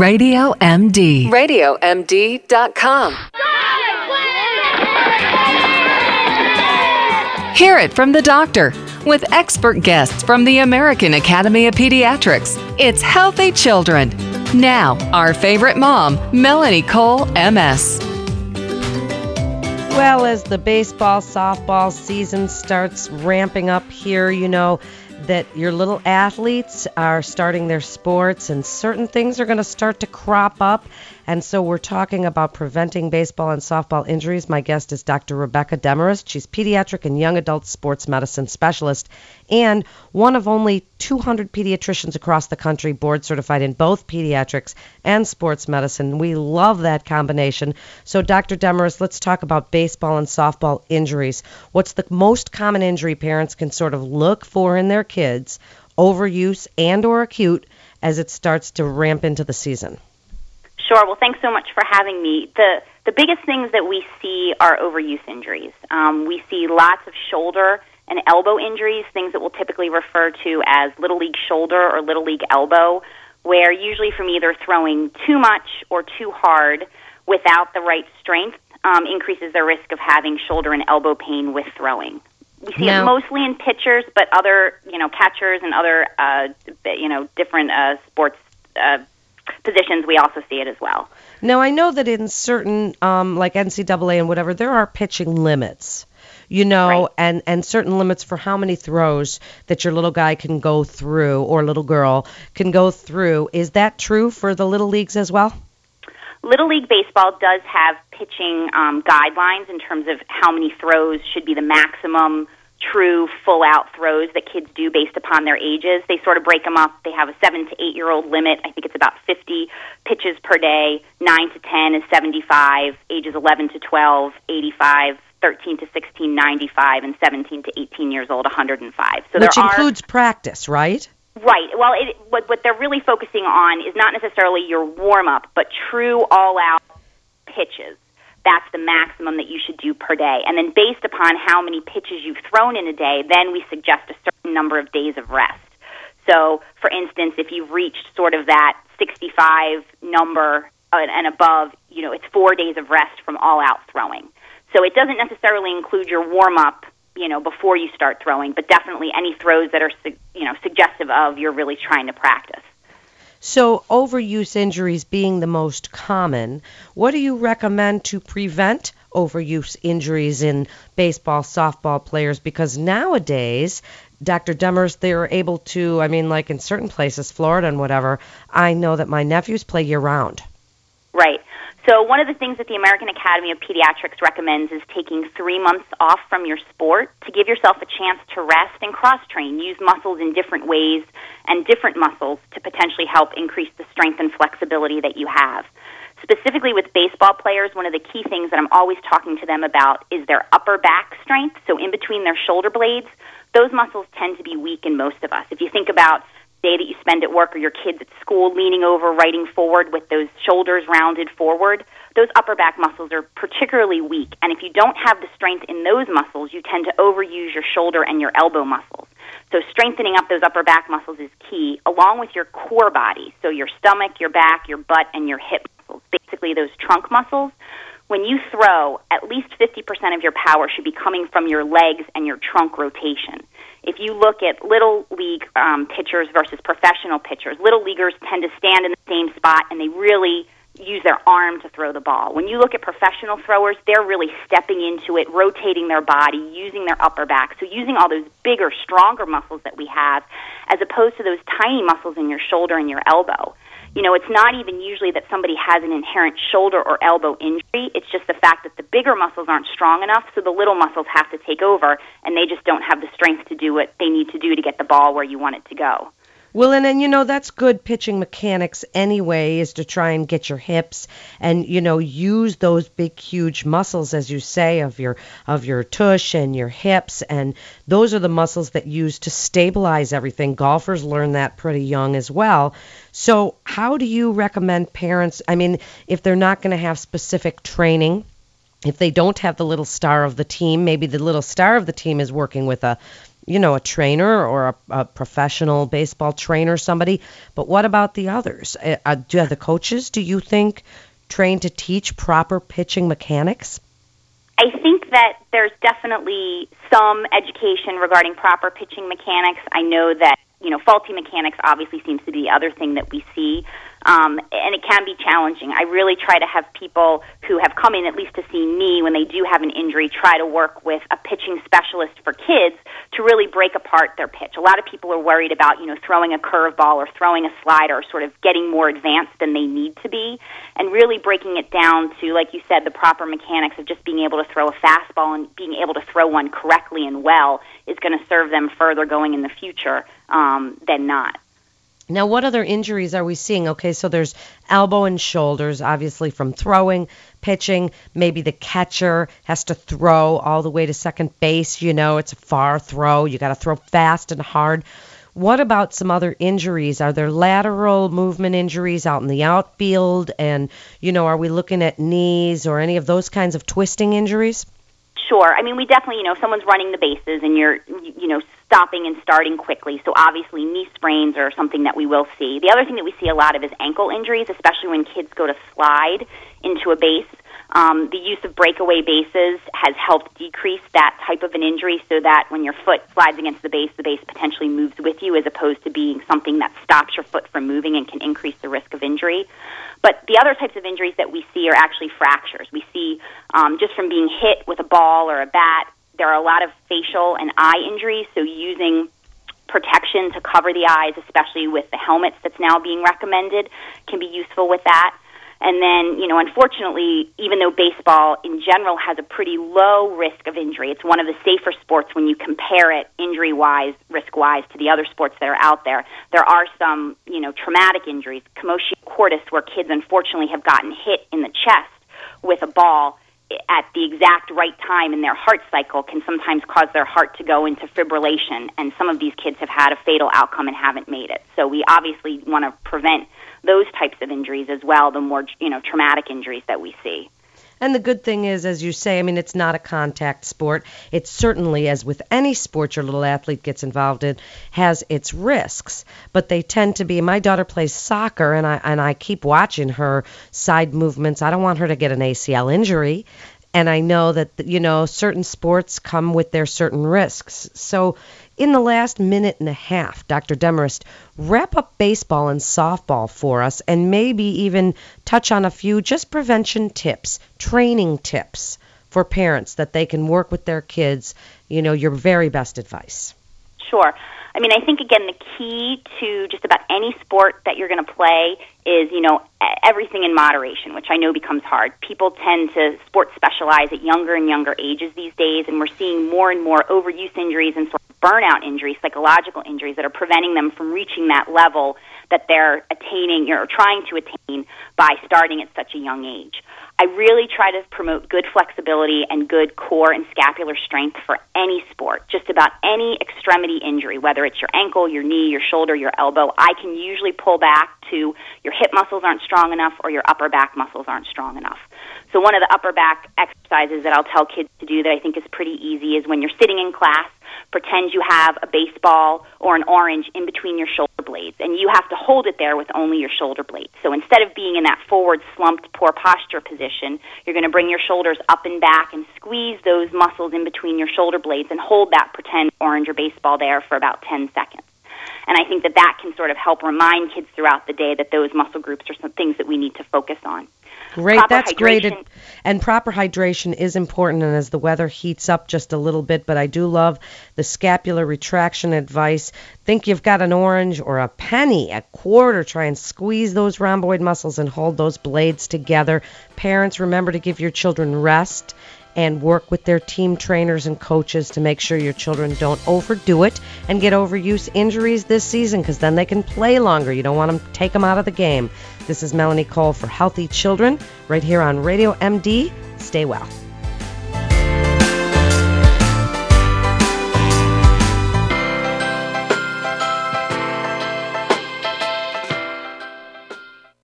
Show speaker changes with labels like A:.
A: Radio MD. RadioMD.com. Hear it from the doctor with expert guests from the American Academy of Pediatrics. It's Healthy Children. Now, our favorite mom, Melanie Cole, MS.
B: Well, as the baseball, softball season starts ramping up here, you know that your little athletes are starting their sports and certain things are going to start to crop up. And so we're talking about preventing baseball and softball injuries. My guest is Dr. Rebecca Demarest. She's pediatric and young adult sports medicine specialist and one of only 200 pediatricians across the country board certified in both pediatrics and sports medicine. We love that combination. So Dr. Demarest, let's talk about baseball and softball injuries. What's the most common injury parents can sort of look for in their kids, overuse and or acute, as it starts to ramp into the season?
C: Sure. Well, thanks so much for having me. The biggest things that we see are overuse injuries. We see lots of shoulder and elbow injuries, things that we'll typically refer to as Little League shoulder or Little League elbow, where usually from either throwing too much or too hard without the right strength increases their risk of having shoulder and elbow pain with throwing. We see it mostly in pitchers, but other, catchers and other, different sports positions, we also see it as well.
B: Now, I know that in certain, like NCAA and whatever, there are pitching limits, right. and certain limits for how many throws that your little guy can go through or little girl can go through. Is that true for the Little Leagues as well?
C: Little League Baseball does have pitching guidelines in terms of how many throws should be the maximum true full-out throws that kids do based upon their ages. They sort of break them up. They have a 7 to 8-year-old limit. I think it's about 50 pitches per day. 9 to 10 is 75. Ages 11 to 12, 85. 13 to 16, 95. And 17 to 18 years old, 105. So
B: which includes practice, right?
C: Right. Well, what they're really focusing on is not necessarily your warm-up, but true all-out pitches. That's the maximum that you should do per day. And then based upon how many pitches you've thrown in a day, then we suggest a certain number of days of rest. So, for instance, if you've reached sort of that 65 number and above, it's 4 days of rest from all-out throwing. So it doesn't necessarily include your warm-up, before you start throwing, but definitely any throws that are, suggestive of you're really trying to practice.
B: So overuse injuries being the most common, what do you recommend to prevent overuse injuries in baseball, softball players? Because nowadays, Dr. Demarest, they're able to, like in certain places, Florida and whatever, I know that my nephews play year-round.
C: Right. So one of the things that the American Academy of Pediatrics recommends is taking 3 months off from your sport to give yourself a chance to rest and cross-train, use muscles in different ways and different muscles to potentially help increase the strength and flexibility that you have. Specifically with baseball players, one of the key things that I'm always talking to them about is their upper back strength. So in between their shoulder blades, those muscles tend to be weak in most of us. If you think about day that you spend at work or your kids at school leaning over, writing forward with those shoulders rounded forward, those upper back muscles are particularly weak. And if you don't have the strength in those muscles, you tend to overuse your shoulder and your elbow muscles. So strengthening up those upper back muscles is key, along with your core body, so your stomach, your back, your butt, and your hip muscles, basically those trunk muscles. When you throw, at least 50% of your power should be coming from your legs and your trunk rotation. If you look at Little League pitchers versus professional pitchers, Little Leaguers tend to stand in the same spot and they really use their arm to throw the ball. When you look at professional throwers, they're really stepping into it, rotating their body, using their upper back. So using all those bigger, stronger muscles that we have as opposed to those tiny muscles in your shoulder and your elbow. It's not even usually that somebody has an inherent shoulder or elbow injury. It's just the fact that the bigger muscles aren't strong enough, so the little muscles have to take over, and they just don't have the strength to do what they need to do to get the ball where you want it to go.
B: Well, and then, that's good pitching mechanics anyway, is to try and get your hips and, use those big, huge muscles, as you say, of your tush and your hips. And those are the muscles that use to stabilize everything. Golfers learn that pretty young as well. So how do you recommend parents, if they're not going to have specific training, if they don't have the little star of the team, maybe the little star of the team is working with a a trainer or a professional baseball trainer, somebody. But what about the others? Do the coaches, do you think, train to teach proper pitching mechanics?
C: I think that there's definitely some education regarding proper pitching mechanics. I know that, faulty mechanics obviously seems to be the other thing that we see, and it can be challenging. I really try to have people who have come in at least to see me when they do have an injury try to work with a pitching specialist for kids to really break apart their pitch. A lot of people are worried about, throwing a curveball or throwing a slider, or sort of getting more advanced than they need to be, and really breaking it down to, like you said, the proper mechanics of just being able to throw a fastball and being able to throw one correctly and well is going to serve them further going in the future than not.
B: Now, what other injuries are we seeing? Okay, so there's elbow and shoulders, obviously from throwing, pitching. Maybe the catcher has to throw all the way to second base. It's a far throw. You got to throw fast and hard. What about some other injuries? Are there lateral movement injuries out in the outfield? And, are we looking at knees or any of those kinds of twisting injuries?
C: Sure. I mean, we definitely, if someone's running the bases and you're, stopping and starting quickly, so obviously knee sprains are something that we will see. The other thing that we see a lot of is ankle injuries, especially when kids go to slide into a base. The use of breakaway bases has helped decrease that type of an injury so that when your foot slides against the base potentially moves with you as opposed to being something that stops your foot from moving and can increase the risk of injury. But the other types of injuries that we see are actually fractures. We see just from being hit with a ball or a bat, there are a lot of facial and eye injuries, so using protection to cover the eyes, especially with the helmets that's now being recommended, can be useful with that. And then, unfortunately, even though baseball in general has a pretty low risk of injury, it's one of the safer sports when you compare it injury-wise, risk-wise to the other sports that are out there. There are some, traumatic injuries, commotio cordis, where kids unfortunately have gotten hit in the chest with a ball at the exact right time in their heart cycle can sometimes cause their heart to go into fibrillation, and some of these kids have had a fatal outcome and haven't made it. So we obviously want to prevent those types of injuries as well, the more traumatic injuries that we see.
B: And the good thing is, as you say, it's not a contact sport. It certainly, as with any sport your little athlete gets involved in, has its risks. But they tend to be, my daughter plays soccer, and I keep watching her side movements. I don't want her to get an ACL injury. And I know that, certain sports come with their certain risks. So in the last minute and a half, Dr. Demarest, wrap up baseball and softball for us and maybe even touch on a few just prevention tips, training tips for parents that they can work with their kids, your very best advice.
C: Sure. I think, again, the key to just about any sport that you're going to play is, everything in moderation, which I know becomes hard. People tend to sport specialize at younger and younger ages these days, and we're seeing more and more overuse injuries and sort of burnout injuries, psychological injuries that are preventing them from reaching that level that they're attaining or trying to attain by starting at such a young age. I really try to promote good flexibility and good core and scapular strength for any sport, just about any extremity injury, whether it's your ankle, your knee, your shoulder, your elbow. I can usually pull back to your hip muscles aren't strong enough or your upper back muscles aren't strong enough. So one of the upper back exercises that I'll tell kids to do that I think is pretty easy is when you're sitting in class, pretend you have a baseball or an orange in between your shoulder blades, and you have to hold it there with only your shoulder blades. So instead of being in that forward slumped poor posture position, you're going to bring your shoulders up and back and squeeze those muscles in between your shoulder blades and hold that pretend orange or baseball there for about 10 seconds. And I think that can sort of help remind kids throughout the day that those muscle groups are some things that we need to focus on.
B: Great, that's great. And proper hydration is important, and as the weather heats up just a little bit, but I do love the scapular retraction advice. Think you've got an orange or a penny, a quarter, try and squeeze those rhomboid muscles and hold those blades together. Parents, remember to give your children rest and work with their team trainers and coaches to make sure your children don't overdo it and get overuse injuries this season, because then they can play longer. You don't want to take them out of the game. This is Melanie Cole for Healthy Children right here on Radio MD. Stay well.